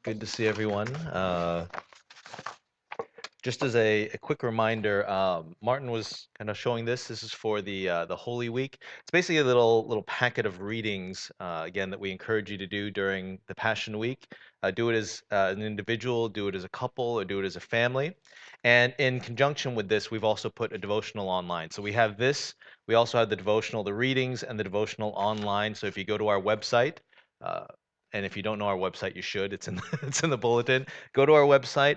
Good to see everyone. Just as a quick reminder, Martin was kind of showing this. This is for the Holy Week. It's basically a little packet of readings, again, that we encourage you to do during the Passion Week. Do it as an individual, do it as a couple, or do it as a family. And in conjunction with this, we've also put a devotional online. So we have this. We also have the devotional, the readings, and the devotional online. So if you go to our website, uh, and if you don't know our website, you should. It's in it's in the bulletin. Go to our website.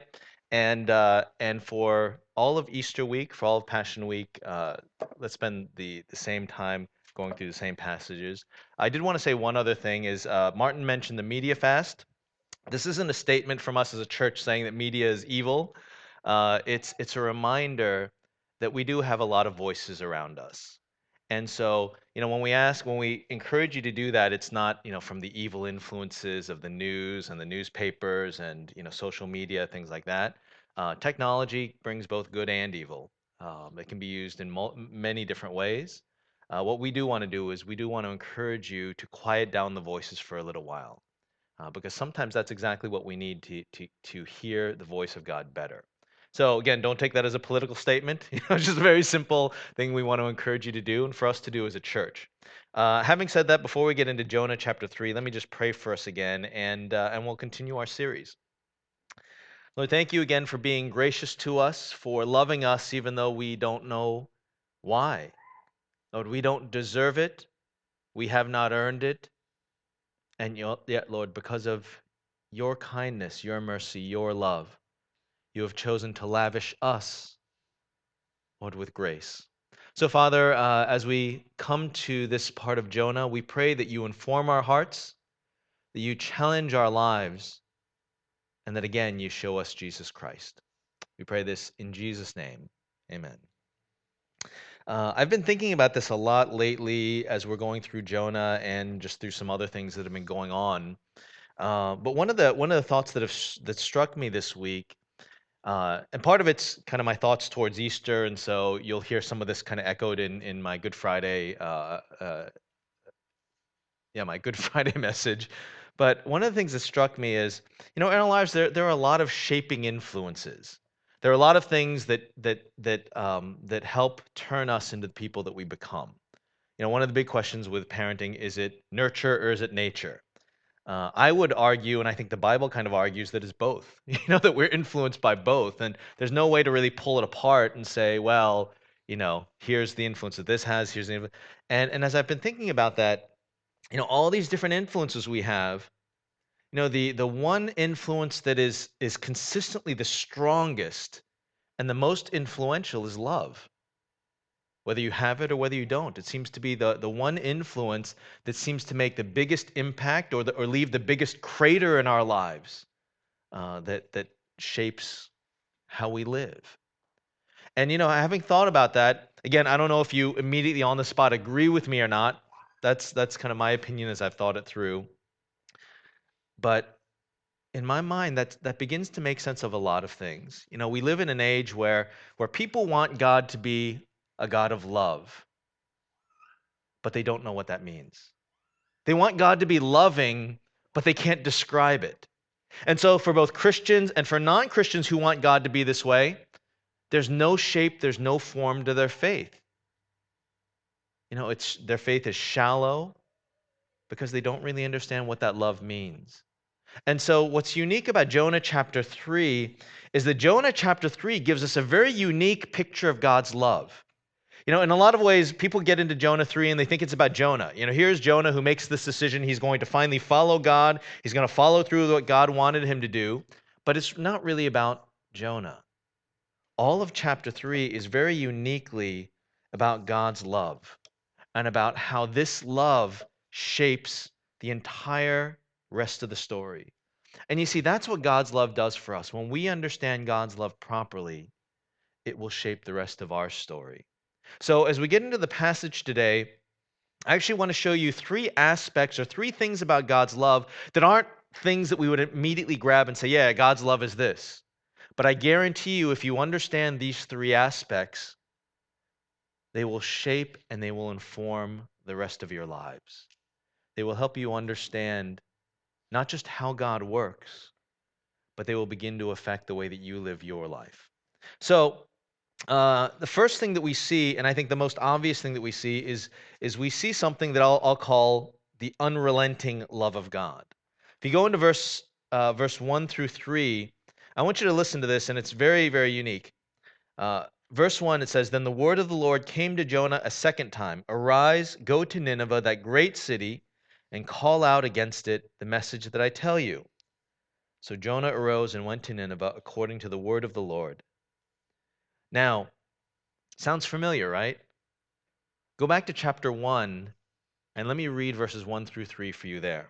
And for all of Easter week, for all of Passion Week, let's spend the same time going through the same passages. I did want to say one other thing is Martin mentioned the media fast. This isn't a statement from us as a church saying that media is evil. It's a reminder that we do have a lot of voices around us. And so, when we encourage you to do that, it's not, from the evil influences of the news and the newspapers and, social media, things like that. Technology brings both good and evil. It can be used in many different ways. What we do want to do is we do want to encourage you to quiet down the voices for a little while, because sometimes that's exactly what we need to hear the voice of God better. So again, don't take that as a political statement. It's just a very simple thing we want to encourage you to do and for us to do as a church. Having said that, before we get into Jonah chapter 3, let me just pray for us again, and we'll continue our series. Lord, thank you again for being gracious to us, for loving us even though we don't know why. Lord, we don't deserve it. We have not earned it. And yet, Lord, because of your kindness, your mercy, your love, you have chosen to lavish us, Lord, with grace. So, Father, as we come to this part of Jonah, we pray that you inform our hearts, that you challenge our lives, and that again you show us Jesus Christ. We pray this in Jesus' name. Amen. I've been thinking about this a lot lately as we're going through Jonah and just through some other things that have been going on. But one of the thoughts that struck me this week, and part of it's kind of my thoughts towards Easter, and so you'll hear some of this kind of echoed in my Good Friday, yeah, my Good Friday message. But one of the things that struck me is, in our lives there are a lot of shaping influences. There are a lot of things that help turn us into the people that we become. One of the big questions with parenting, is it nurture or is it nature? I would argue, and I think the Bible kind of argues that it's both. That we're influenced by both, and there's no way to really pull it apart and say, well, here's the influence that this has, here's the influence. And as I've been thinking about that, all these different influences we have, the one influence that is consistently the strongest and the most influential is love. Whether you have it or whether you don't, it seems to be the one influence that seems to make the biggest impact, or leave the biggest crater in our lives, that shapes how we live. And having thought about that, again, I don't know if you immediately on the spot agree with me or not. That's kind of my opinion as I've thought it through. But in my mind, that begins to make sense of a lot of things. We live in an age where people want God to be a God of love, but they don't know what that means. They want God to be loving, but they can't describe it. And so, for both Christians and for non Christians who want God to be this way, there's no shape, there's no form to their faith. Their faith is shallow because they don't really understand what that love means. And so, what's unique about Jonah chapter 3 is that Jonah chapter 3 gives us a very unique picture of God's love. In a lot of ways, people get into Jonah 3 and they think it's about Jonah. Here's Jonah who makes this decision. He's going to finally follow God. He's going to follow through with what God wanted him to do. But it's not really about Jonah. All of chapter 3 is very uniquely about God's love and about how this love shapes the entire rest of the story. And you see, that's what God's love does for us. When we understand God's love properly, it will shape the rest of our story. So, as we get into the passage today, I actually want to show you three aspects or three things about God's love that aren't things that we would immediately grab and say, yeah, God's love is this. But I guarantee you, if you understand these three aspects, they will shape and they will inform the rest of your lives. They will help you understand not just how God works, but they will begin to affect the way that you live your life. So, the first thing that we see, and I think the most obvious thing that we see, is we see something that I'll call the unrelenting love of God. If you go into verse 1 through 3, I want you to listen to this, and it's very, very unique. Verse 1, it says, Then the word of the Lord came to Jonah a second time. Arise, go to Nineveh, that great city, and call out against it the message that I tell you. So Jonah arose and went to Nineveh according to the word of the Lord. Now, sounds familiar, right? Go back to chapter 1, and let me read verses 1 through 3 for you there.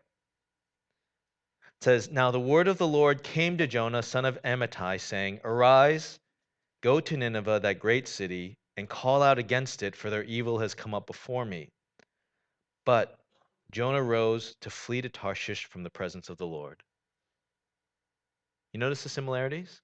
It says, Now the word of the Lord came to Jonah, son of Amittai, saying, Arise, go to Nineveh, that great city, and call out against it, for their evil has come up before me. But Jonah rose to flee to Tarshish from the presence of the Lord. You notice the similarities?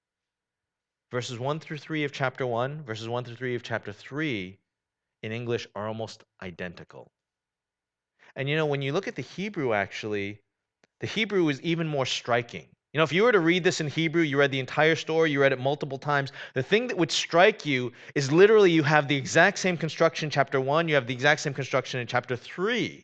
Verses 1 through 3 of chapter 1, verses 1 through 3 of chapter 3 in English are almost identical. And when you look at the Hebrew, actually, the Hebrew is even more striking. If you were to read this in Hebrew, you read the entire story, you read it multiple times, the thing that would strike you is literally you have the exact same construction in chapter 1, you have the exact same construction in chapter 3,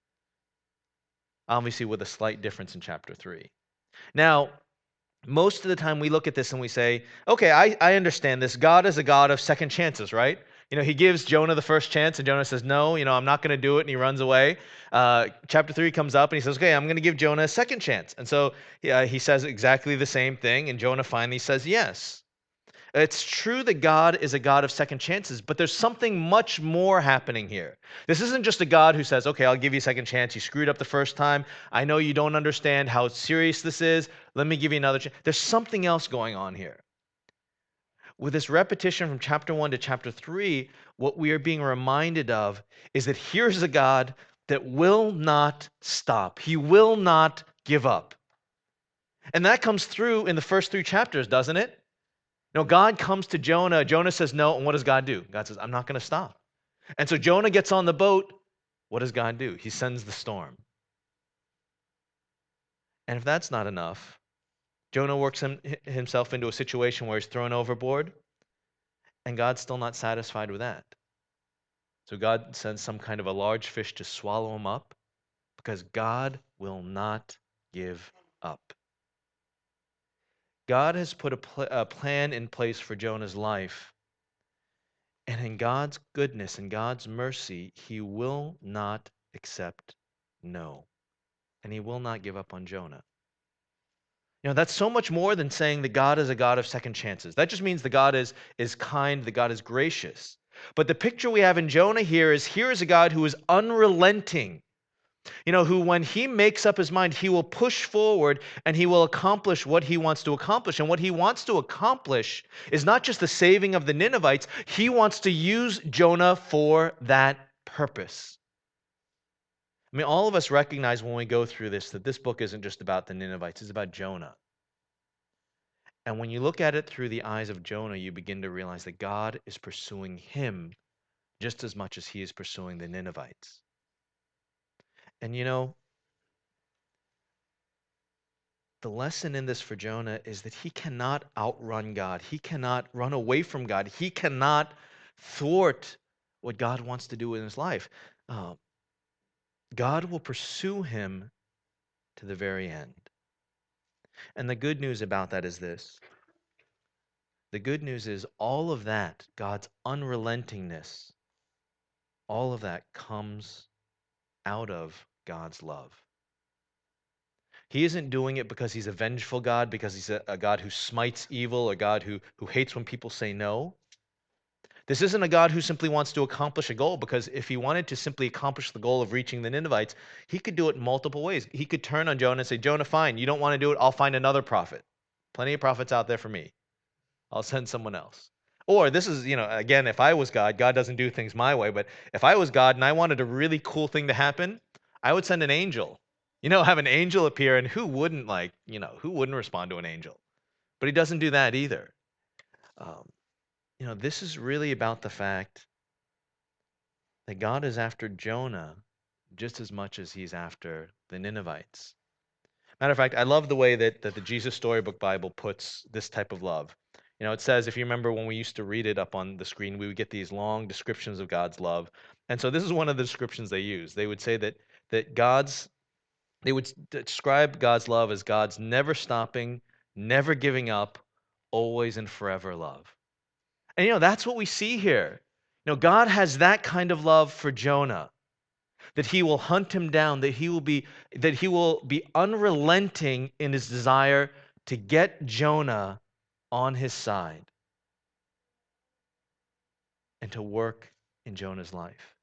obviously with a slight difference in chapter 3. Now, most of the time we look at this and we say, okay, I understand this. God is a God of second chances, right? He gives Jonah the first chance, and Jonah says, no, I'm not going to do it, and he runs away. Chapter 3 comes up, and he says, okay, I'm going to give Jonah a second chance. And so he says exactly the same thing, and Jonah finally says yes. It's true that God is a God of second chances, but there's something much more happening here. This isn't just a God who says, okay, I'll give you a second chance. You screwed up the first time. I know you don't understand how serious this is. Let me give you another chance. There's something else going on here. With this repetition from chapter 1 to chapter 3, what we are being reminded of is that here's a God that will not stop. He will not give up. And that comes through in the first 3 chapters, doesn't it? God comes to Jonah. Jonah says no, and what does God do? God says, I'm not going to stop. And so Jonah gets on the boat. What does God do? He sends the storm. And if that's not enough, Jonah works himself into a situation where he's thrown overboard, and God's still not satisfied with that. So God sends some kind of a large fish to swallow him up, because God will not give up. God has put a plan in place for Jonah's life. And in God's goodness and God's mercy, he will not accept no. And he will not give up on Jonah. That's so much more than saying that God is a God of second chances. That just means that God is kind, that God is gracious. But the picture we have in Jonah here is a God who is unrelenting. Who when he makes up his mind, he will push forward and he will accomplish what he wants to accomplish. And what he wants to accomplish is not just the saving of the Ninevites, he wants to use Jonah for that purpose. All of us recognize when we go through this that this book isn't just about the Ninevites, it's about Jonah. And when you look at it through the eyes of Jonah, you begin to realize that God is pursuing him just as much as he is pursuing the Ninevites. And the lesson in this for Jonah is that he cannot outrun God. He cannot run away from God. He cannot thwart what God wants to do in his life. God will pursue him to the very end. And the good news about that is this. The good news is all of that, God's unrelentingness, all of that comes out of God's love. He isn't doing it because he's a vengeful God, because he's a God who smites evil, a God who hates when people say no. This isn't a God who simply wants to accomplish a goal, because if he wanted to simply accomplish the goal of reaching the Ninevites, he could do it in multiple ways. He could turn on Jonah and say, Jonah, fine, you don't want to do it, I'll find another prophet. Plenty of prophets out there for me. I'll send someone else. Or this is, again, if I was God, God doesn't do things my way, but if I was God and I wanted a really cool thing to happen, I would send an angel. Have an angel appear, and who wouldn't who wouldn't respond to an angel? But he doesn't do that either. This is really about the fact that God is after Jonah just as much as he's after the Ninevites. Matter of fact, I love the way that the Jesus Storybook Bible puts this type of love. It says, if you remember when we used to read it up on the screen, we would get these long descriptions of God's love. And so this is one of the descriptions they use. They would say that they would describe God's love as God's never stopping, never giving up, always and forever love. And that's what we see here. God has that kind of love for Jonah, that he will hunt him down, that he will be unrelenting in his desire to get Jonah on his side and to work in Jonah's life.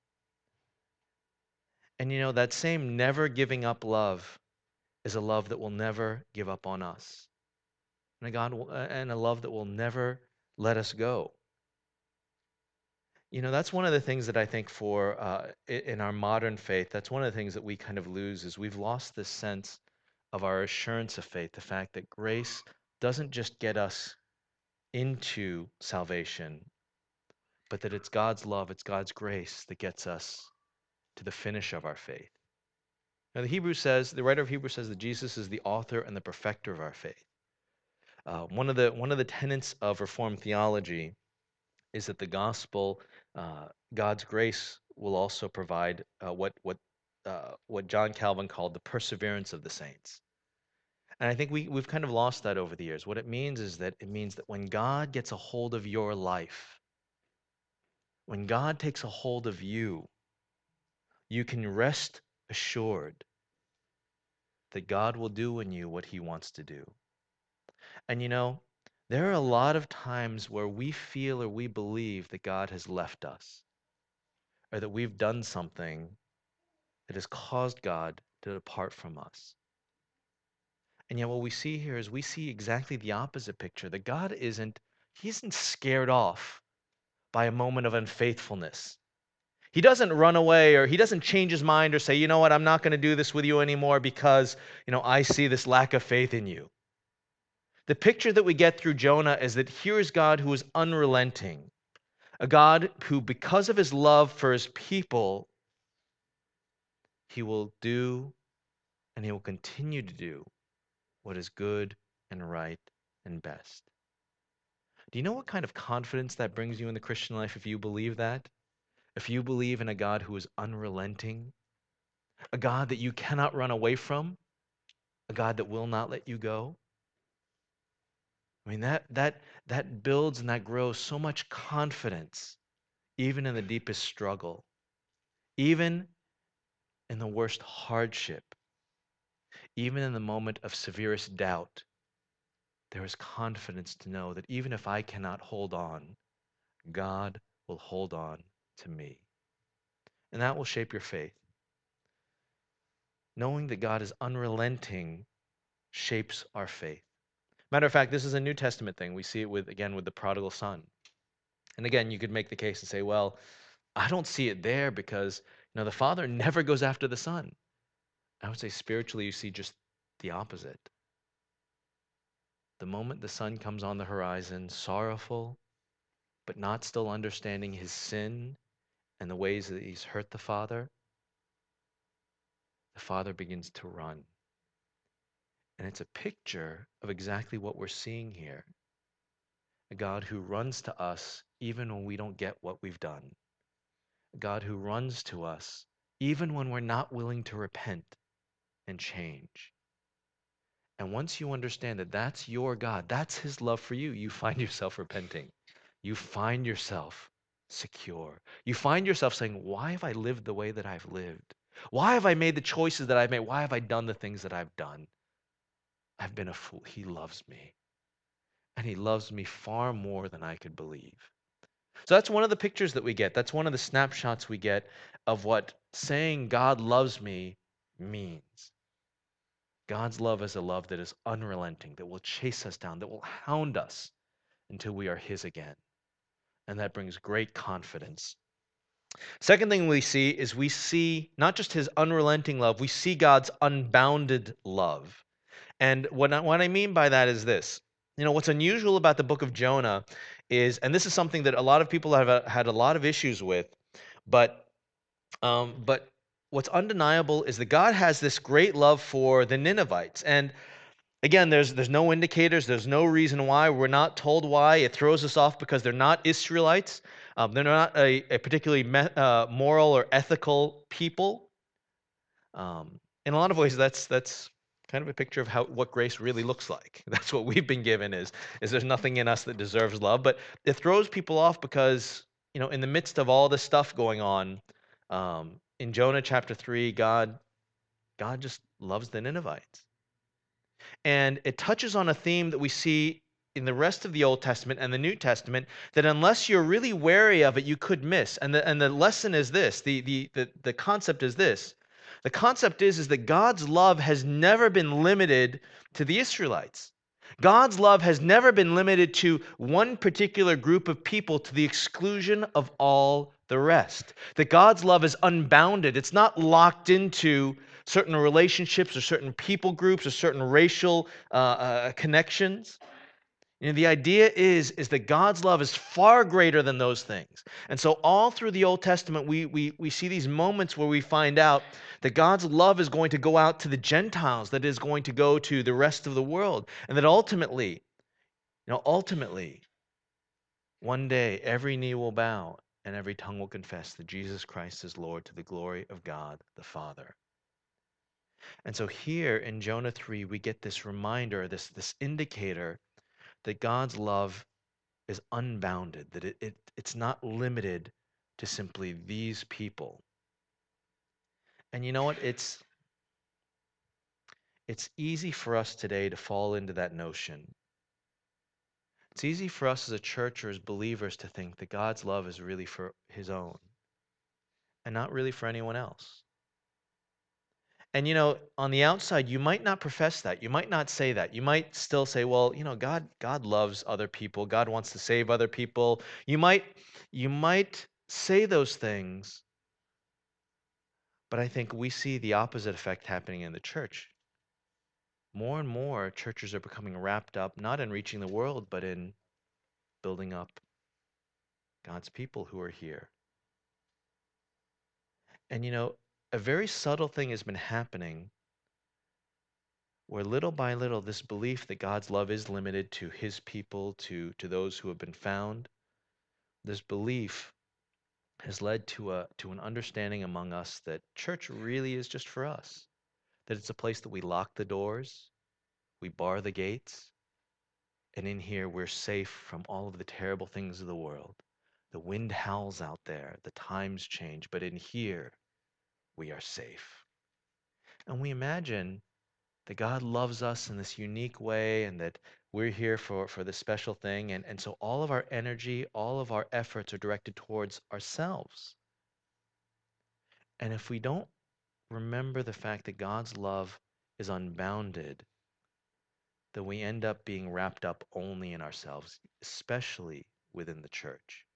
And that same never giving up love is a love that will never give up on us. And a love that will never let us go. That's one of the things that I think in our modern faith, that's one of the things that we kind of lose is we've lost this sense of our assurance of faith, the fact that grace doesn't just get us into salvation, but that it's God's love, it's God's grace that gets us to the finish of our faith. Now, the writer of Hebrews says that Jesus is the author and the perfecter of our faith. One of the tenets of Reformed theology is that the gospel, God's grace, will also provide what John Calvin called the perseverance of the saints. And I think we've kind of lost that over the years. What it means is that when God gets a hold of your life, when God takes a hold of you, you can rest assured that God will do in you what he wants to do. And there are a lot of times where we feel or we believe that God has left us, or that we've done something that has caused God to depart from us. And yet what we see here is we see exactly the opposite picture, that he isn't scared off by a moment of unfaithfulness. He doesn't run away, or he doesn't change his mind or say, you know what, I'm not going to do this with you anymore because, I see this lack of faith in you. The picture that we get through Jonah is that here is God who is unrelenting, a God who, because of his love for his people, he will do and he will continue to do what is good and right and best. Do you know what kind of confidence that brings you in the Christian life if you believe that? If you believe in a God who is unrelenting, a God that you cannot run away from, a God that will not let you go? I mean, that builds and that grows so much confidence, even in the deepest struggle, even in the worst hardship, even in the moment of severest doubt. There is confidence to know that even if I cannot hold on, God will hold on to me. And that will shape your faith. Knowing that God is unrelenting shapes our faith. Matter of fact, this is a New Testament thing. We see it with the prodigal son. And again, you could make the case and say, well, I don't see it there because the father never goes after the son. I would say spiritually, you see just the opposite. The moment the son comes on the horizon, sorrowful, but not still understanding his sin and the ways that he's hurt the father begins to run. And it's a picture of exactly what we're seeing here. A God who runs to us even when we don't get what we've done. A God who runs to us even when we're not willing to repent and change. And once you understand that that's your God, that's his love for you, you find yourself repenting. You find yourself secure. You find yourself saying, why have I lived the way that I've lived? Why have I made the choices that I've made? Why have I done the things that I've done? I've been a fool. He loves me. And he loves me far more than I could believe. So that's one of the pictures that we get. That's one of the snapshots we get of what saying God loves me means. God's love is a love that is unrelenting, that will chase us down, that will hound us until we are his again. And that brings great confidence. Second thing we see not just his unrelenting love, we see God's unbounded love. And what I mean by that is this. What's unusual about the book of Jonah is, and this is something that a lot of people have had a lot of issues with, but what's undeniable is that God has this great love for the Ninevites. And again, there's no indicators, there's no reason why. We're not told why. It throws us off because they're not Israelites. They're not a particularly moral or ethical people. In a lot of ways, that's kind of a picture of what grace really looks like. That's what we've been given is there's nothing in us that deserves love, but it throws people off because in the midst of all this stuff going on, in Jonah chapter 3, God just loves the Ninevites. And it touches on a theme that we see in the rest of the Old Testament and the New Testament that unless you're really wary of it, you could miss. And the lesson is this, the concept is this. The concept is that God's love has never been limited to the Israelites. God's love has never been limited to one particular group of people to the exclusion of all the rest. That God's love is unbounded. It's not locked into certain relationships or certain people groups or certain racial connections. The idea is that God's love is far greater than those things. And so all through the Old Testament, we see these moments where we find out that God's love is going to go out to the Gentiles, that is going to go to the rest of the world, and that ultimately, one day every knee will bow and every tongue will confess that Jesus Christ is Lord to the glory of God the Father. And so here in Jonah 3, we get this reminder, this indicator that God's love is unbounded, that it's not limited to simply these people. And you know what? It's easy for us today to fall into that notion. It's easy for us as a church or as believers to think that God's love is really for his own and not really for anyone else. And on the outside, you might not profess that. You might not say that. You might still say, well, God loves other people. God wants to save other people. You might say those things, but I think we see the opposite effect happening in the church. More and more churches are becoming wrapped up not in reaching the world, but in building up God's people who are here. And a very subtle thing has been happening where little by little this belief that God's love is limited to his people, to those who have been found, this belief has led to an understanding among us that church really is just for us, that it's a place that we lock the doors, we bar the gates, and in here we're safe from all of the terrible things of the world. The wind howls out there, the times change, but in here we are safe. And we imagine that God loves us in this unique way and that we're here for this special thing. And so all of our energy, all of our efforts are directed towards ourselves. And if we don't remember the fact that God's love is unbounded, then we end up being wrapped up only in ourselves, especially within the church.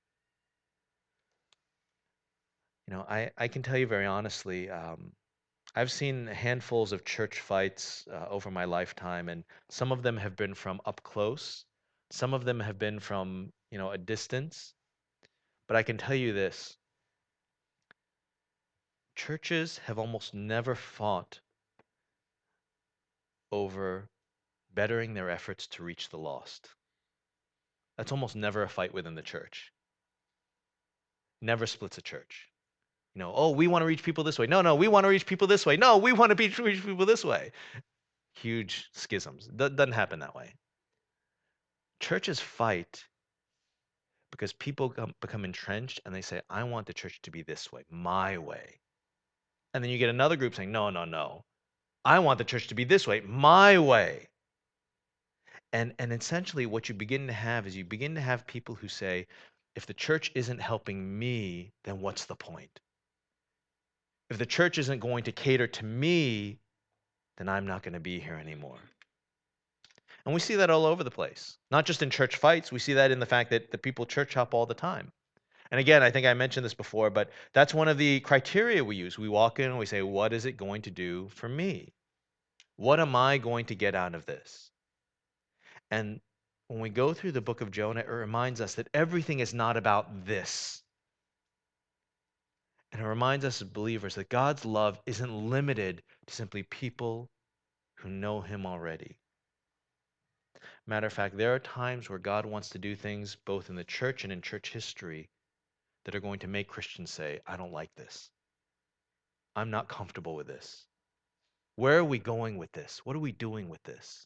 I can tell you very honestly, I've seen handfuls of church fights over my lifetime, and some of them have been from up close. Some of them have been from, a distance. But I can tell you this, churches have almost never fought over bettering their efforts to reach the lost. That's almost never a fight within the church. Never splits a church. Oh, we want to reach people this way. No, we want to reach people this way. No, we want to reach people this way. Huge schisms. Doesn't happen that way. Churches fight because people become entrenched and they say, I want the church to be this way, my way. And then you get another group saying, no. I want the church to be this way, my way. And essentially what you begin to have is you begin to have people who say, if the church isn't helping me, then what's the point? If the church isn't going to cater to me, then I'm not going to be here anymore. And we see that all over the place. Not just in church fights, we see that in the fact that the people church hop all the time. And again, I think I mentioned this before, but that's one of the criteria we use. We walk in and we say, what is it going to do for me? What am I going to get out of this? And when we go through the book of Jonah, it reminds us that everything is not about this. And it reminds us as believers that God's love isn't limited to simply people who know Him already. Matter of fact, there are times where God wants to do things both in the church and in church history that are going to make Christians say, I don't like this. I'm not comfortable with this. Where are we going with this? What are we doing with this?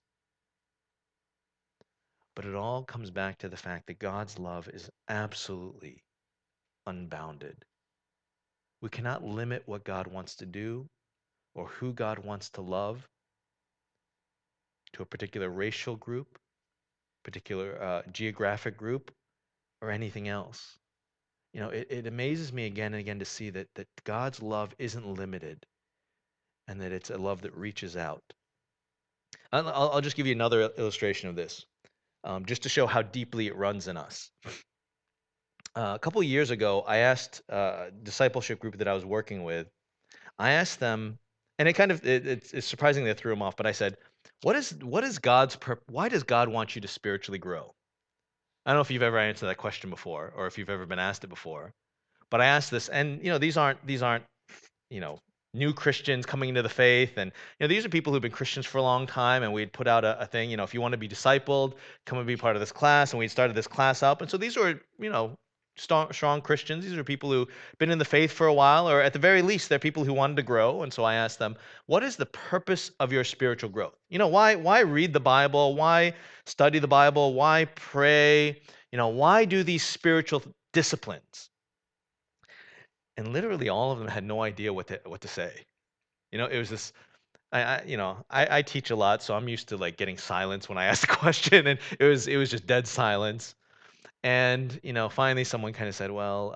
But it all comes back to the fact that God's love is absolutely unbounded. We cannot limit what God wants to do or who God wants to love to a particular racial group, particular geographic group, or anything else. It amazes me again and again to see that God's love isn't limited and that it's a love that reaches out. I'll just give you another illustration of this, just to show how deeply it runs in us. A couple of years ago, I asked a discipleship group that I was working with, I asked them, and it's surprising they threw them off, but I said, what is why does God want you to spiritually grow? I don't know if you've ever answered that question before or if you've ever been asked it before, but I asked this, and these aren't you know, new Christians coming into the faith. And, these are people who've been Christians for a long time. And we'd put out a thing, if you want to be discipled, come and be part of this class. And we started this class up. And so these were, strong Christians. These are people who've been in the faith for a while, or at the very least, they're people who wanted to grow. And so I asked them, what is the purpose of your spiritual growth? Why read the Bible? Why study the Bible? Why pray? Why do these spiritual disciplines? And literally all of them had no idea what to say. It was this. I teach a lot, so I'm used to like getting silence when I ask a question, and it was just dead silence. And finally, someone kind of said, "Well,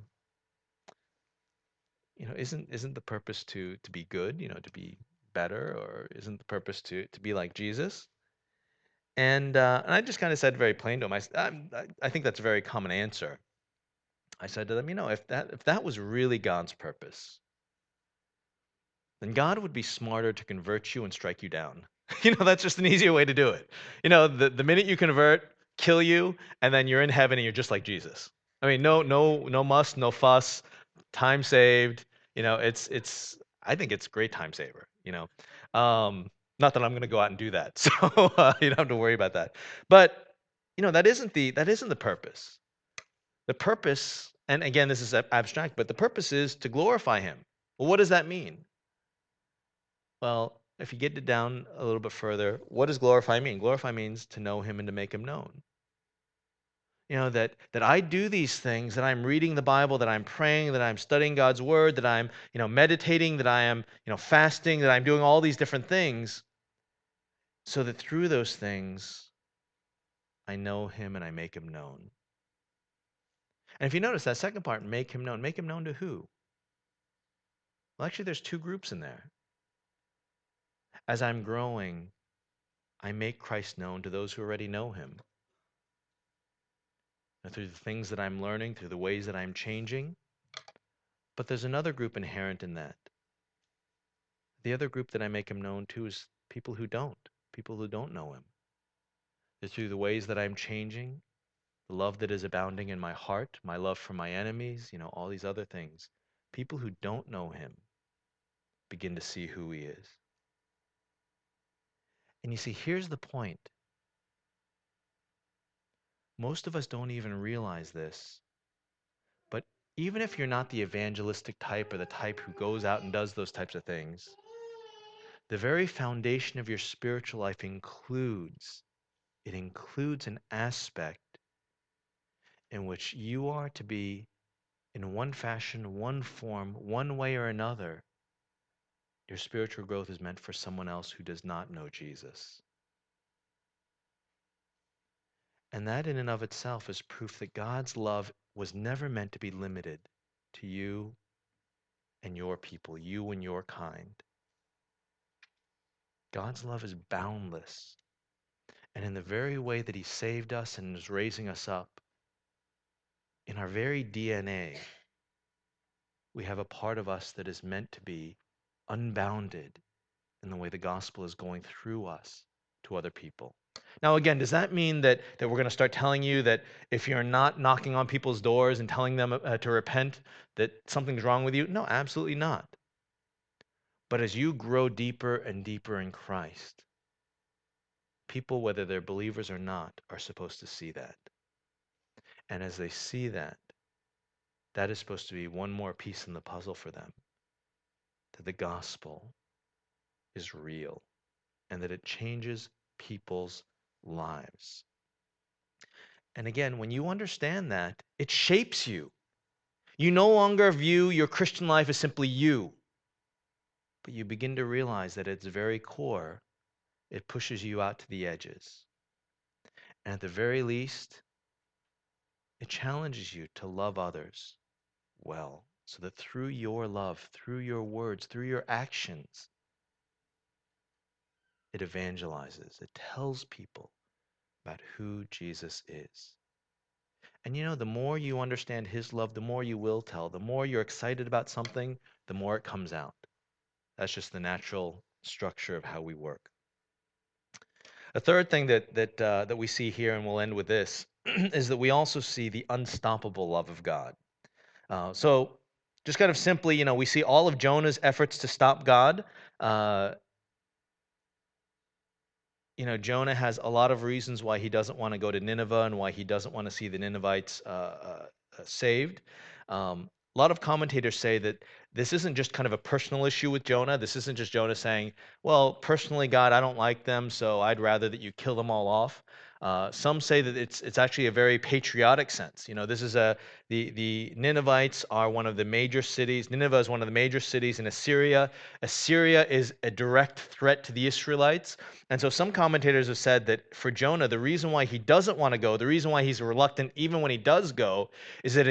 isn't the purpose to be good? To be better, or isn't the purpose to be like Jesus?" And I just kind of said very plain to him. I think that's a very common answer. I said to them, if that was really God's purpose, then God would be smarter to convert you and strike you down. That's just an easier way to do it. The minute you convert, kill you, and then you're in heaven and you're just like Jesus. I mean, no muss, no fuss, time saved. It's I think it's a great time saver. Not that I'm going to go out and do that, so you don't have to worry about that. But that isn't the purpose. The purpose, and again, this is abstract, but the purpose is to glorify Him. Well, what does that mean? Well, if you get it down a little bit further, what does glorify mean? Glorify means to know Him and to make Him known. That I do these things, that I'm reading the Bible, that I'm praying, that I'm studying God's word, that I'm, meditating, that I am, fasting, that I'm doing all these different things, so that through those things I know Him and I make Him known. And if you notice that second part, make Him known to who? Well, actually, there's two groups in there. As I'm growing, I make Christ known to those who already know Him. And through the things that I'm learning, through the ways that I'm changing. But there's another group inherent in that. The other group that I make Him known to is people who don't know Him. It's through the ways that I'm changing, the love that is abounding in my heart, my love for my enemies, all these other things. People who don't know Him begin to see who He is. And you see, here's the point. Most of us don't even realize this, but even if you're not the evangelistic type or the type who goes out and does those types of things, the very foundation of your spiritual life includes an aspect in which you are to be, in one fashion, one form, one way or another. Your spiritual growth is meant for someone else who does not know Jesus. And that in and of itself is proof that God's love was never meant to be limited to you and your people, you and your kind. God's love is boundless. And in the very way that He saved us and is raising us up, in our very DNA, we have a part of us that is meant to be unbounded in the way the gospel is going through us to other people. Now, again, does that mean that we're going to start telling you that if you're not knocking on people's doors and telling them to repent, that something's wrong with you? No, absolutely not. But as you grow deeper and deeper in Christ, people, whether they're believers or not, are supposed to see that. And as they see that, that is supposed to be one more piece in the puzzle for them, that the gospel is real and that it changes people's lives. And again, when you understand that, it shapes you. You no longer view your Christian life as simply you, but you begin to realize that at its very core, it pushes you out to the edges. And at the very least, it challenges you to love others well, so that through your love, through your words, through your actions, it evangelizes. It tells people about who Jesus is. And the more you understand his love, the more you will tell. The more you're excited about something, the more it comes out. That's just the natural structure of how we work. A third thing that we see here, and we'll end with this, is that we also see the unstoppable love of God. So, just kind of simply, we see all of Jonah's efforts to stop God. Uh, Jonah has a lot of reasons why he doesn't want to go to Nineveh and why he doesn't want to see the Ninevites saved. A lot of commentators say that this isn't just kind of a personal issue with Jonah. This isn't just Jonah saying, well, personally, God, I don't like them, so I'd rather that you kill them all off. Some say that it's actually a very patriotic sense. This is the Ninevites are one of the major cities. Nineveh is one of the major cities in Assyria. Assyria is a direct threat to the Israelites. And so some commentators have said that for Jonah, the reason why he doesn't want to go, the reason why he's reluctant even when he does go, is that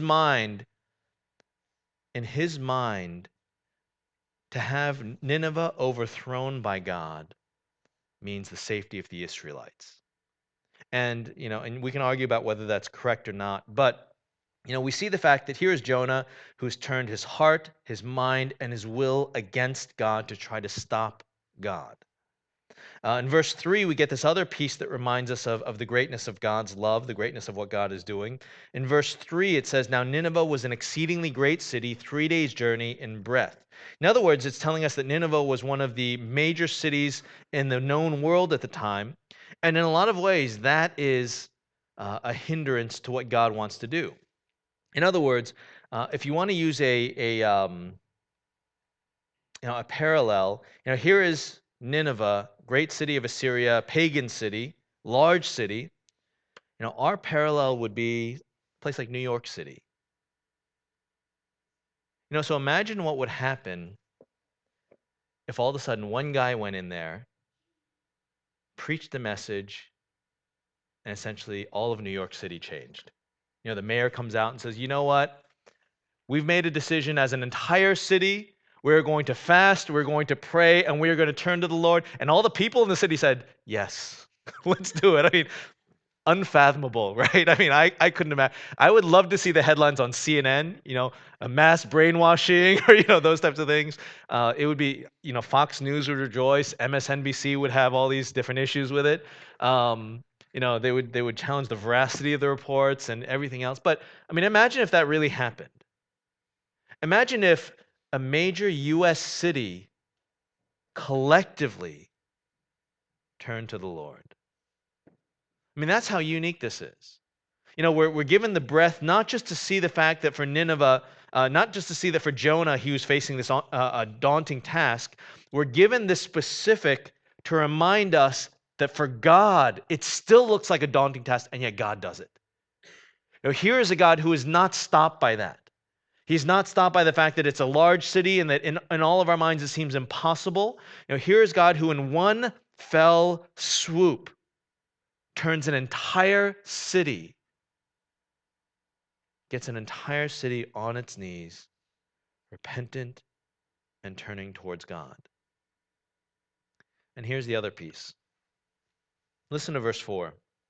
in his mind, to have Nineveh overthrown by God means the safety of the Israelites. And we can argue about whether that's correct or not, but we see the fact that here is Jonah who's turned his heart, his mind, and his will against God to try to stop God. In verse 3, we get this other piece that reminds us of the greatness of God's love, the greatness of what God is doing. In verse 3, it says, "Now Nineveh was an exceedingly great city, 3 days' journey in breadth." In other words, it's telling us that Nineveh was one of the major cities in the known world at the time. And in a lot of ways, that is a hindrance to what God wants to do. In other words, if you want to use a parallel, here is Nineveh, great city of Assyria, pagan city, large city. Our parallel would be a place like New York City. So imagine what would happen if all of a sudden one guy went in there, preached the message, and essentially all of New York City changed. The mayor comes out and says, you know what? We've made a decision as an entire city. We're going to fast, we're going to pray, and we're going to turn to the Lord. And all the people in the city said, yes, let's do it. I mean, unfathomable, right? I mean, I couldn't imagine. I would love to see the headlines on CNN, a mass brainwashing or, those types of things. It would be, Fox News would rejoice. MSNBC would have all these different issues with it. They would challenge the veracity of the reports and everything else. But, I mean, imagine if that really happened. Imagine if a major U.S. city collectively turned to the Lord. I mean, that's how unique this is. We're given the breath not just to see the fact that for Nineveh, not just to see that for Jonah, he was facing this a daunting task. We're given this specific to remind us that for God, it still looks like a daunting task, and yet God does it. Here is a God who is not stopped by that. He's not stopped by the fact that it's a large city and that in all of our minds it seems impossible. Here is God who in one fell swoop turns an entire city, gets an entire city on its knees, repentant and turning towards God. And here's the other piece. Listen to verse 4.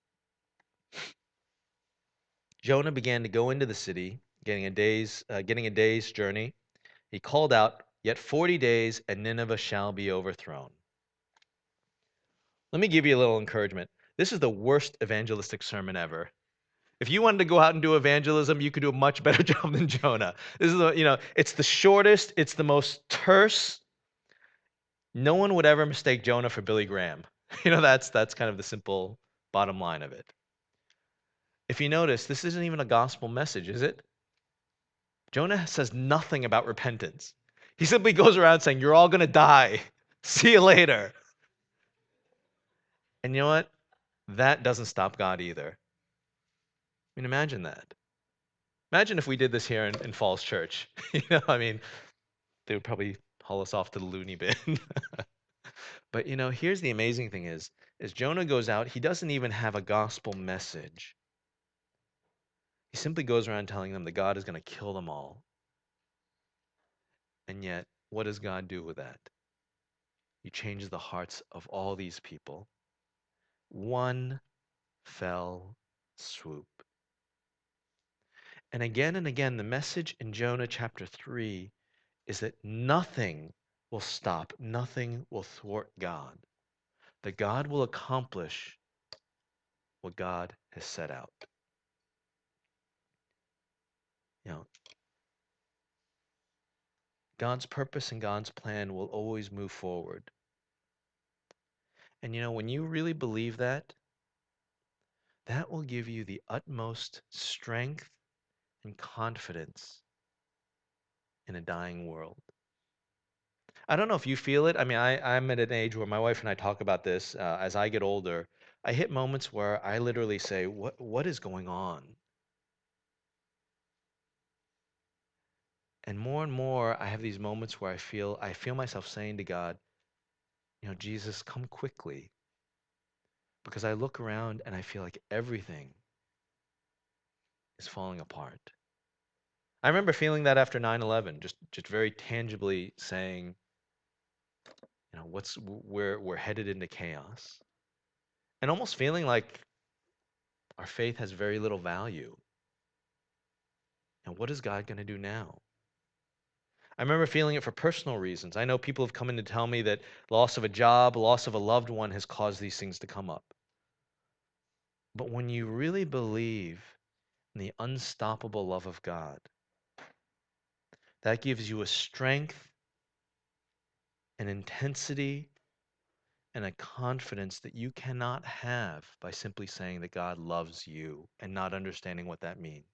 Jonah began to go into the city, getting a day's journey. He called out, "Yet 40 days and Nineveh shall be overthrown." Let me give you a little encouragement. This is the worst evangelistic sermon ever. If you wanted to go out and do evangelism, you could do a much better job than Jonah. This is it's the shortest, it's the most terse. No one would ever mistake Jonah for Billy Graham. That's kind of the simple bottom line of it. If you notice, this isn't even a gospel message, is it? Jonah says nothing about repentance. He simply goes around saying, "You're all going to die. See you later." And you know what? That doesn't stop God either. I mean, imagine that. Imagine if we did this here in Falls Church. They would probably haul us off to the loony bin. But here's the amazing thing is, as Jonah goes out, he doesn't even have a gospel message. He simply goes around telling them that God is going to kill them all. And yet, what does God do with that? He changes the hearts of all these people. One fell swoop. And again, the message in Jonah chapter 3 is that nothing will stop, nothing will thwart God. That God will accomplish what God has set out. You know, God's purpose and God's plan will always move forward. And when you really believe that, that will give you the utmost strength and confidence in a dying world. I don't know if you feel it. I mean, I'm at an age where my wife and I talk about this. As I get older, I hit moments where I literally say, "What is going on?" And more, I have these moments where I feel myself saying to God, "Jesus, come quickly." Because I look around and I feel like everything is falling apart. I remember feeling that after 9/11, just very tangibly saying, we're headed into chaos. And almost feeling like our faith has very little value. And what is God going to do now? I remember feeling it for personal reasons. I know people have come in to tell me that loss of a job, loss of a loved one has caused these things to come up. But when you really believe in the unstoppable love of God, that gives you a strength, an intensity, and a confidence that you cannot have by simply saying that God loves you and not understanding what that means.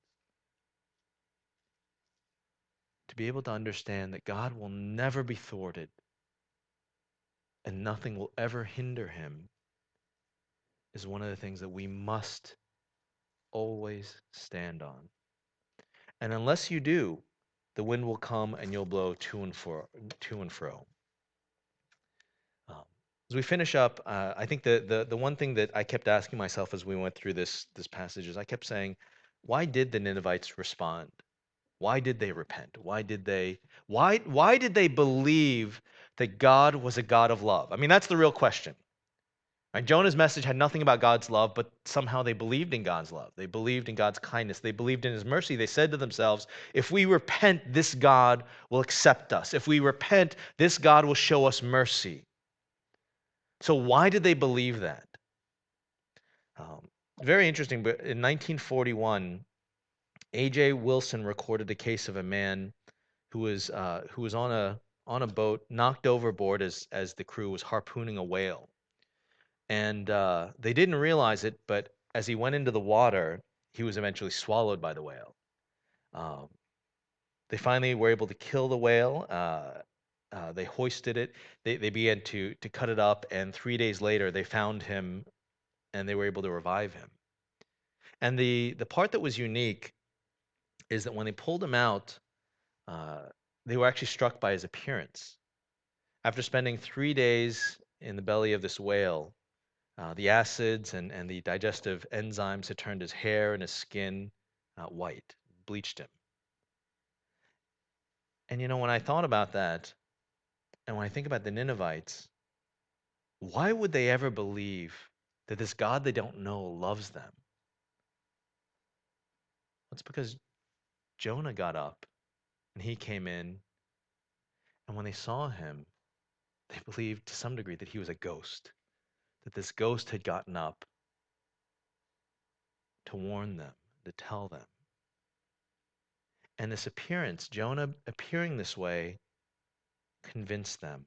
To be able to understand that God will never be thwarted and nothing will ever hinder him is one of the things that we must always stand on. And unless you do, the wind will come and you'll blow to and fro. Um, as we finish up, I think the one thing that I kept asking myself as we went through this passage is I kept saying, why did the Ninevites respond? Why did they repent? Why did they believe that God was a God of love? I mean, that's the real question. Right? Jonah's message had nothing about God's love, but somehow they believed in God's love. They believed in God's kindness. They believed in his mercy. They said to themselves, if we repent, this God will accept us. If we repent, this God will show us mercy. So why did they believe that? Um, Very interesting, but in 1941, A.J. Wilson recorded the case of a man who was on a boat, knocked overboard as the crew was harpooning a whale. And they didn't realize it, but as he went into the water, he was eventually swallowed by the whale. Um, they finally were able to kill the whale. They hoisted it. They began to cut it up, and 3 days later, they found him, and they were able to revive him. And the part that was unique is that when they pulled him out, uh, they were actually struck by his appearance. After spending 3 days in the belly of this whale, the acids and the digestive enzymes had turned his hair and his skin white, bleached him. And when I thought about that, and when I think about the Ninevites, why would they ever believe that this God they don't know loves them? That's because Jonah got up and he came in, and when they saw him, they believed to some degree that he was a ghost, that this ghost had gotten up to warn them, to tell them. And this appearance, Jonah appearing this way, convinced them.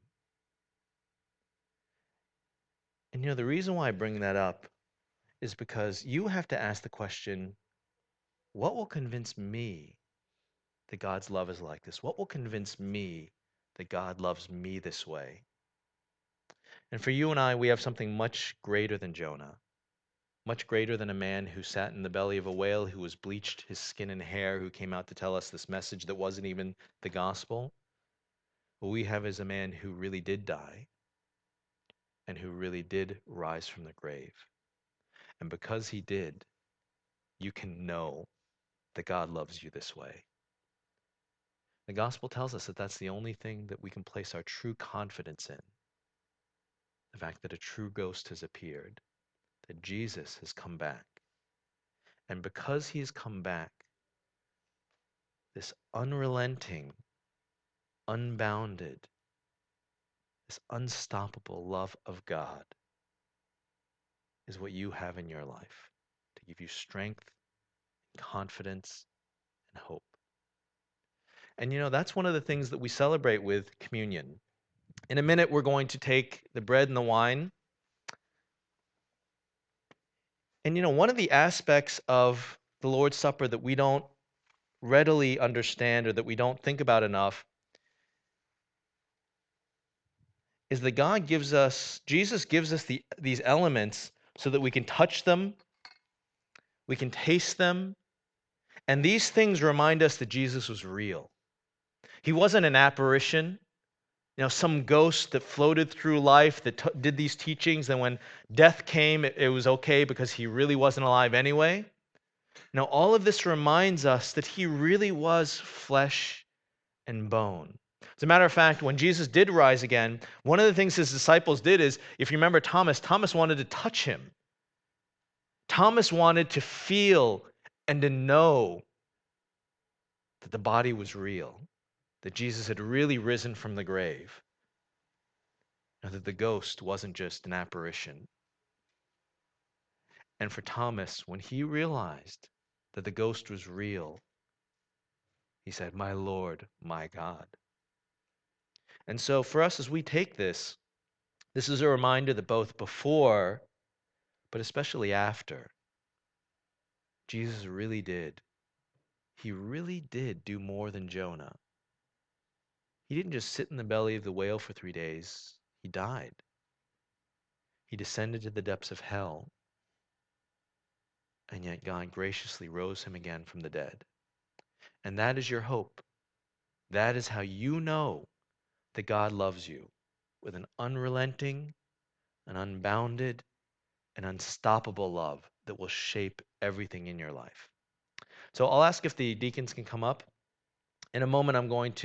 And the reason why I bring that up is because you have to ask the question, what will convince me that God's love is like this? What will convince me that God loves me this way? And for you and I, we have something much greater than Jonah, much greater than a man who sat in the belly of a whale, who was bleached his skin and hair, who came out to tell us this message that wasn't even the gospel. What we have is a man who really did die and who really did rise from the grave. And because he did, you can know that God loves you this way. The gospel tells us that that's the only thing that we can place our true confidence in. The fact that a true ghost has appeared, that Jesus has come back. And because he has come back, this unrelenting, unbounded, this unstoppable love of God is what you have in your life to give you strength, confidence, and hope. And that's one of the things that we celebrate with communion. In a minute, we're going to take the bread and the wine. And one of the aspects of the Lord's Supper that we don't readily understand or that we don't think about enough is that Jesus gives us these elements so that we can touch them, we can taste them, and these things remind us that Jesus was real. He wasn't an apparition, some ghost that floated through life that did these teachings, and when death came, it was okay because he really wasn't alive anyway. Now, all of this reminds us that he really was flesh and bone. As a matter of fact, when Jesus did rise again, one of the things his disciples did is, if you remember Thomas wanted to touch him. Thomas wanted to feel and to know that the body was real, that Jesus had really risen from the grave, and that the ghost wasn't just an apparition. And for Thomas, when he realized that the ghost was real, he said, "My Lord, my God." And so for us, as we take this is a reminder that both before, but especially after, Jesus really did. He really did do more than Jonah. He didn't just sit in the belly of the whale for 3 days. He died. He descended to the depths of hell. And yet God graciously rose him again from the dead. And that is your hope. That is how you know that God loves you, with an unrelenting, an unbounded, an unstoppable love that will shape everything in your life. So I'll ask if the deacons can come up. In a moment, I'm going to